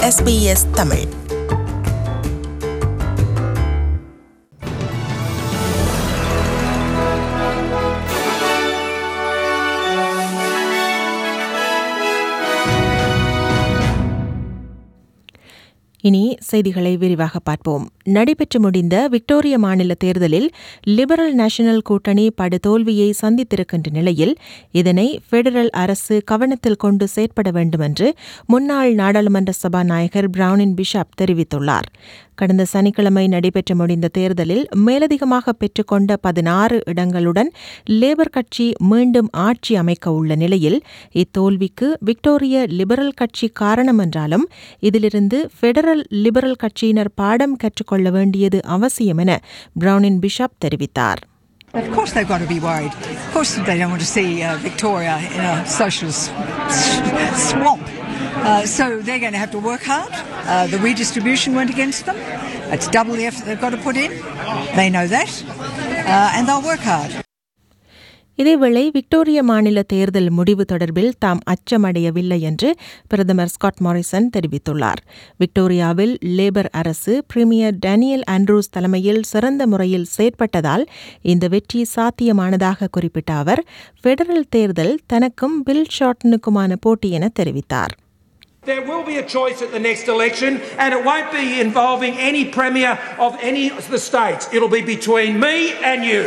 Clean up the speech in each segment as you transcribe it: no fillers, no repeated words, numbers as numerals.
SBS Tamil. இனி செய்திகளை விரிவாக பார்ப்போம். நடைபெற்று முடிந்த விக்டோரிய மாநில தேர்தலில் லிபரல் நேஷனல் கூட்டணி படுதோல்வியை சந்தித்திருக்கின்ற நிலையில் இதனை பெடரல் அரசு கவனத்தில் கொண்டு செயற்பட வேண்டும் என்று முன்னாள் நாடாளுமன்ற சபாநாயகர் பிரவுனின் பிஷப் தெரிவித்துள்ளார். கடந்த சனிக்கிழமை நடைபெற்று முடிந்த தேர்தலில் மேலதிகமாக பெற்றுக்கொண்ட 16 இடங்களுடன் லேபர் கட்சி மீண்டும் ஆட்சி அமைக்க உள்ள நிலையில் இத்தோல்விக்கு விக்டோரிய லிபரல் கட்சி காரணம் என்றாலும் இதிலிருந்து பெடரல் லிபரல் கட்சியினர் பாடம் கற்றுக்கொள்ள வேண்டியது அவசியம் என பிரவுனின் பிஷப் தெரிவித்தார். Of course they've got to be worried. Of course they don't want to see Victoria in a socialist swamp. So they're going to have to work hard. The redistribution went against them. It's double the effort they've got to put in. They know that. And they'll work hard. இதேவேளை Victoria மாநில தேர்தல் முடிவு தொடர்பில் தாம் அச்சமடையவில்லை என்று பிரதமர் Scott Morrison தெரிவித்துள்ளார். விக்டோரியாவில் லேபர் அரசு பிரீமியர் டேனியல் ஆண்ட்ரூஸ் தலைமையில் சிறந்த முறையில் செயற்பட்டதால் இந்த வெற்றி சாத்தியமானதாக குறிப்பிட்ட அவர் பெடரல் தேர்தல் தனக்கும் பில் ஷார்ட்டனுக்குமான போட்டி என தெரிவித்தார். There will be a choice at the next election and it won't be involving any premier of any of the states. It'll be between me and you.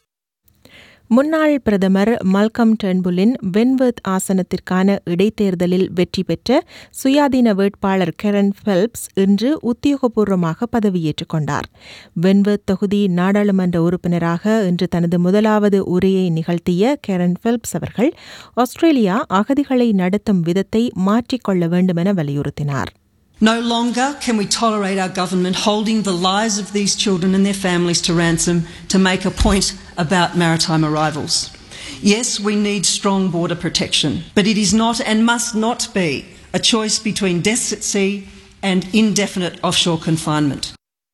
முன்னாள் பிரதமர் மல்கம் டர்ன்புல்லின் வென்வர்த் ஆசனத்திற்கான இடைத்தேர்தலில் வெற்றி பெற்ற சுயாதீன வேட்பாளர் கெரன் ஃபெல்ப்ஸ் இன்று உத்தியோகபூர்வமாக பதவியேற்றுக் கொண்டார். வென்வர்த் தொகுதி நாடாளுமன்ற உறுப்பினராக இன்று தனது முதலாவது உரையை நிகழ்த்திய கெரன் ஃபெல்ப்ஸ் அவர்கள் ஆஸ்திரேலியா அகதிகளை நடத்தும் விதத்தை மாற்றிக்கொள்ள வேண்டும் என வலியுறுத்தினார். No longer can we tolerate our government holding the lives of these children and their families to ransom to make a point about maritime arrivals. Yes, we need strong border protection, but it is not and must not be a choice between deaths at sea and indefinite offshore confinement.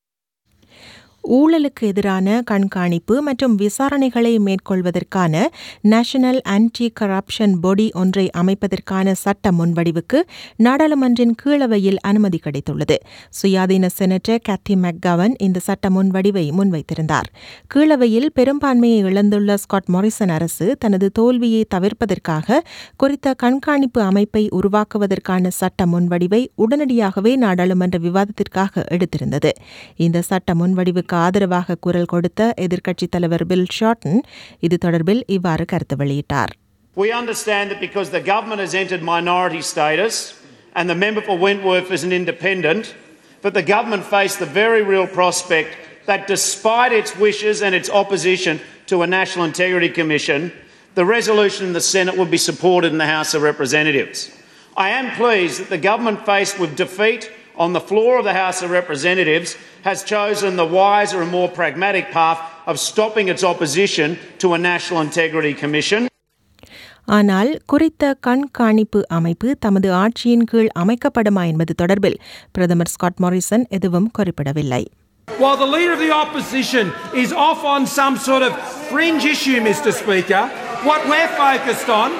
ஊழலுக்கு எதிரான கண்காணிப்பு மற்றும் விசாரணைகளை மேற்கொள்வதற்கான national anti corruption body ஒன்றை அமைப்பதற்கான சட்ட முன்வடிவுக்கு நாடாளுமன்றின் கீழவையில் அனுமதி கிடைத்துள்ளது. சுயாதீன செனட்டர் கேத்தி மெக்கவன் இந்த சட்ட முன்வடிவை முன்வைத்திருந்தார். கீழவையில் பெரும்பான்மையை இழந்துள்ள ஸ்காட் மாரிசன் அரசு தனது தோல்வியை தவிர்ப்பதற்காக குறித்த கண்காணிப்பு அமைப்பை உருவாக்குவதற்கான சட்ட முன்வடிவை உடனடியாகவே நாடாளுமன்ற விவாதத்திற்காக எடுத்திருந்தது. இந்த சட்ட முன்வடிவுக்கு ஆதரவாக குரல் கொடுத்த எதிர்க்கட்சித் தலைவர் பில் ஷார்ட்டன் இது தொடர்பில் இவ்வாறு கருத்து வெளியிட்டார். We understand that because the government has entered minority status and the member for Wentworth is an independent, but the government faced the very real prospect that despite its wishes and its opposition to a National Integrity Commission, the resolution in the Senate would be supported in the House of Representatives. I am pleased that the government faced with defeat on the floor of the House of Representatives has chosen the wiser and more pragmatic path of stopping its opposition to a National Integrity Commission. ஆனால் குறித்த கண்காணிப்பு அமைப்பு தமது ஆட்சியின் கீழ் அமைக்கப்படுமா என்பது தொடர்பில் பிரதமர் ஸ்காட் மாரிசன் எதுவும் குறிப்பிடவில்லை. While the leader of the opposition is off on some sort of fringe issue, Mr. Speaker, what we're focused on,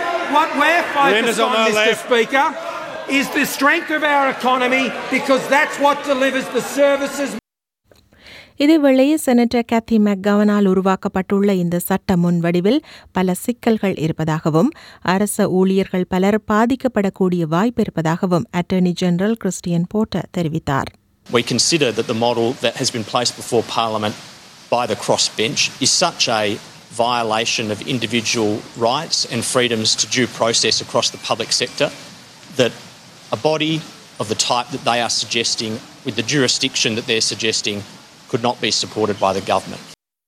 Mr. Speaker, is the strength of our economy because that's what delivers the services. இதேவேளை senator Kathy மெக்கவனால் உருவாக்கப்பட்டுள்ள இந்த சட்ட முன்வடிவில் பல சிக்கல்கள் இருப்பதாகவும் அரச ஊழியர்கள் பலர் பாதிக்கப்படக்கூடிய வாய்ப்பு இருப்பதாகவும் அட்டர்னி ஜெனரல் கிறிஸ்டியன் போர்ட்டர் தெரிவித்தார். We consider that the model that has been placed before Parliament by the crossbench is such a violation of individual rights and freedoms to due process across the public sector that a body of the type that they are suggesting, with the jurisdiction that they're suggesting, could not be supported by the government.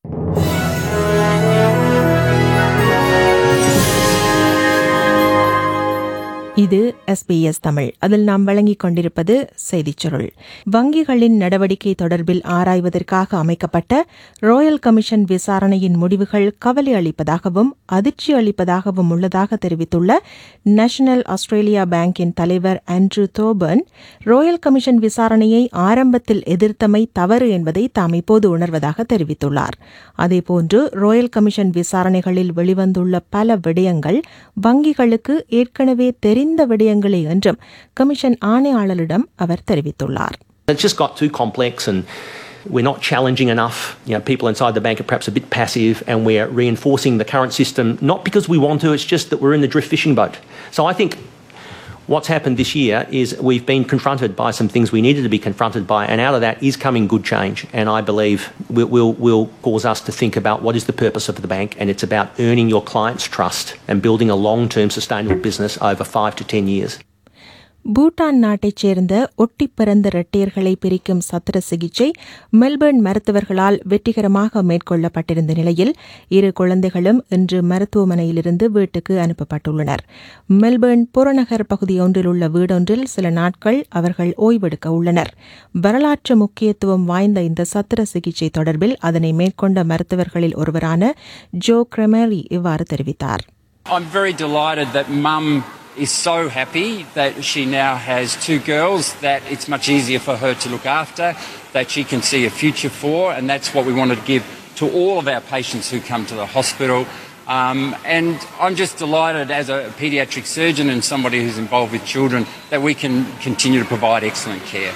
இது SBS Tamil. அதில் நாம் வழங்கிக் கொண்டிருப்பது செய்திச் சுருள். வங்கிகளின் நடவடிக்கை தொடர்பில் ஆராய்வதற்காக அமைக்கப்பட்ட ராயல் கமிஷன் விசாரணையின் முடிவுகள் கவலை அளிப்பதாகவும் அதிர்ச்சி அளிப்பதாகவும் உள்ளதாக தெரிவித்துள்ள நேஷனல் ஆஸ்திரேலியா பேங்கின் தலைவர் ஆண்ட்ரூ தோபர்ன், ராயல் கமிஷன் விசாரணையை ஆரம்பத்தில் எதிர்த்தமை தவறு என்பதை தாம் இப்போது உணர்வதாக தெரிவித்துள்ளார். அதேபோன்று ராயல் கமிஷன் விசாரணைகளில் வெளிவந்துள்ள பல விடயங்கள் வங்கிகளுக்கு ஏற்கனவே தெரிந்த முடிந்த விடயங்களே என்றும் கமிஷன் ஆணையாளரிடம் அவர் தெரிவித்துள்ளார். It's just got too complex and we're not challenging enough. People inside the bank are perhaps a bit passive and we're reinforcing the current system, not because we want to, it's just that we're in the drift fishing boat. So I think what's happened this year is we've been confronted by some things we needed to be confronted by, and out of that is coming good change. And I believe will cause us to think about what is the purpose of the bank, and it's about earning your clients' trust and building a long-term sustainable business over 5 to 10 years. Bhutan நாட்டைச் சேர்ந்த ஒட்டிப் பிறந்த இரட்டையர்களை பிரிக்கும் சத்திர சிகிச்சை Melbourne மருத்துவர்களால் வெற்றிகரமாக மேற்கொள்ளப்பட்டிருந்த நிலையில் இரு குழந்தைகளும் இன்று மருத்துவமனையிலிருந்து வீட்டுக்கு அனுப்பப்பட்டுள்ளனர். மெல்பர்ன் புறநகர் பகுதியொன்றில் உள்ள வீடொன்றில் சில நாட்கள் அவர்கள் ஓய்வெடுக்க உள்ளனர். வரலாற்று முக்கியத்துவம் வாய்ந்த இந்த சத்திர சிகிச்சை தொடர்பில் அதனை மேற்கொண்ட மருத்துவர்களில் ஒருவரான ஜோ கிரெமரி இவ்வாறு தெரிவித்தார். I'm very delighted that Mum is so happy that she now has 2 girls that it's much easier for her to look after, that she can see a future for, and that's what we want to give to all of our patients who come to the hospital. And I'm just delighted as a paediatric surgeon and somebody who's involved with children that we can continue to provide excellent care.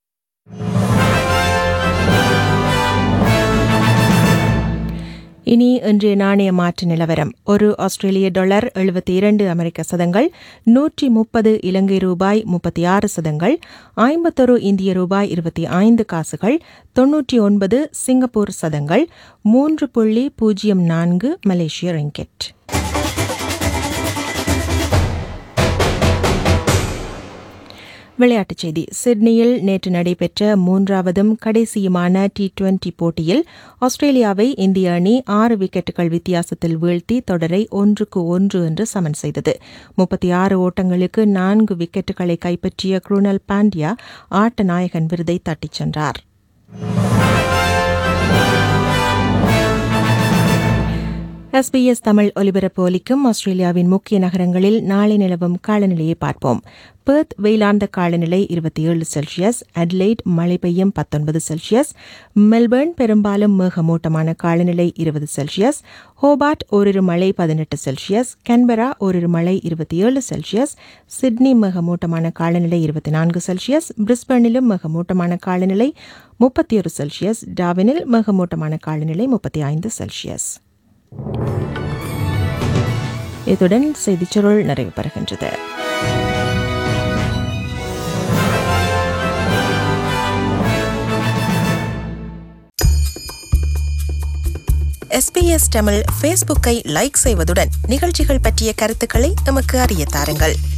இனி இன்றைய நாணய மாற்று நிலவரம். ஒரு ஆஸ்திரேலிய dollar 72 அமெரிக்க சதங்கள், 130 இலங்கை ரூபாய் 36 சதங்கள், 51 இந்திய ரூபாய் 25 காசுகள், 99 சிங்கப்பூர் சதங்கள், 3.04 மலேசிய ரிங்கெட். விளையாட்டுச் செய்தி. சிட்னியில் நேற்று நடைபெற்ற 3வதும் கடைசியுமான T20 போட்டியில் ஆஸ்திரேலியாவை இந்திய அணி 6 விக்கெட்டுகள் வித்தியாசத்தில் வீழ்த்தி தொடரை 1-1 என்று சமன் செய்தது. 36 ஓட்டங்களுக்கு 4 விக்கெட்டுகளை கைப்பற்றிய குருணல் பாண்டியா ஆட்ட நாயகன் விருதை தட்டிச் சென்றார். SBS தமிழ் ஒலிபரப்பு ஒலிக்கும் ஆஸ்திரேலியாவின் முக்கிய நகரங்களில் நாளை நிலவும் காலநிலையை பார்ப்போம். பெர்த் வெயிலார்ந்த காலநிலை 27 செல்சியஸ், அட்லைட் மழை பெய்யும் 19 செல்சியஸ், மெல்பர்ன் பெரும்பாலும் மேகமூட்டமான காலநிலை 20 செல்சியஸ், ஹோபார்ட் ஓரிரு மழை 18 செல்சியஸ், கேன்பரா ஓரிரு மழை 27 செல்சியஸ், சிட்னி மேகமூட்டமான காலநிலை 24 செல்சியஸ், பிரிஸ்பனிலும் மேகமூட்டமான காலநிலை 31 செல்சியஸ், டார்வினில் மேகமூட்டமான காலநிலை 35 செல்சியஸ். இத்துடன் செய்திச் சுருள் நிறைவு பெறுகின்றது. SBS தமிழ் ஃபேஸ்புக்கை லைக் செய்வதுடன் நிகழ்ச்சிகள் பற்றிய கருத்துக்களை எமக்கு அறிய தாருங்கள்.